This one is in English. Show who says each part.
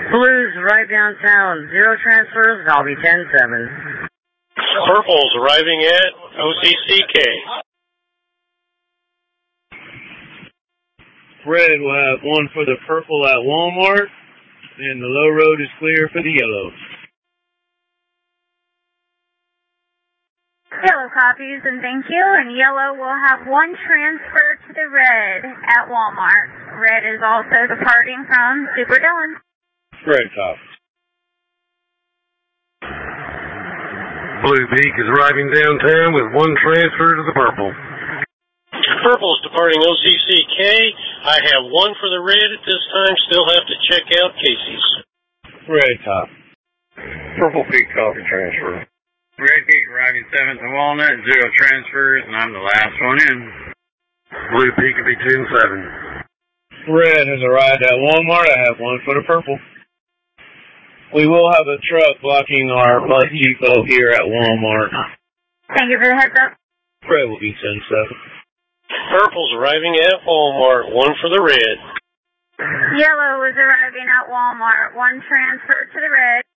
Speaker 1: Blue's right downtown. 0 transfers, and I'll be 10-7.
Speaker 2: Purple's arriving at OCCK.
Speaker 3: Red will have 1 for the purple at Walmart, and the low road is clear for the yellow.
Speaker 4: Yellow copies, and thank you. And yellow will have 1 transfer to the red at Walmart. Red is also departing from Super Dillon.
Speaker 3: Red copies.
Speaker 5: Blue Peak is arriving downtown with 1 transfer to the purple.
Speaker 2: Purple's departing OCCK. I have 1 for the red at this time. Still have to check out Casey's.
Speaker 3: Red copy.
Speaker 6: Purple Peak copy transfer.
Speaker 7: Red Peak arriving 7th to Walnut, 0 transfers, and I'm the last one in.
Speaker 5: Blue Peak will be 10-7.
Speaker 3: Red has arrived at Walmart. I have 1 for the purple. We will have a truck blocking our bus depot here at Walmart.
Speaker 4: Thank you for the heads up.
Speaker 3: Red will be 10-7.
Speaker 2: Purple's arriving at Walmart. 1 for the red.
Speaker 4: Yellow is arriving at Walmart. 1 transfer to the red.